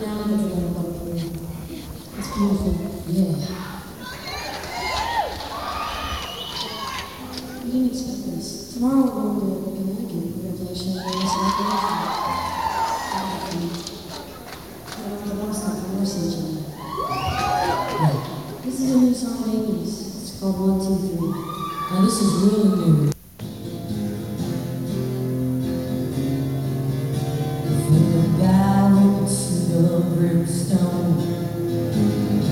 now I'm gonna play one for you. It's beautiful. Yeah. You didn't expect this. Tomorrow we're going to Connecticut. We're gonna play a show there. So I'm gonna want to start conversing each other. This is a new song of Amy's. It's called 1, 2, 3. Now this is really new. Think about it, see the brimstone.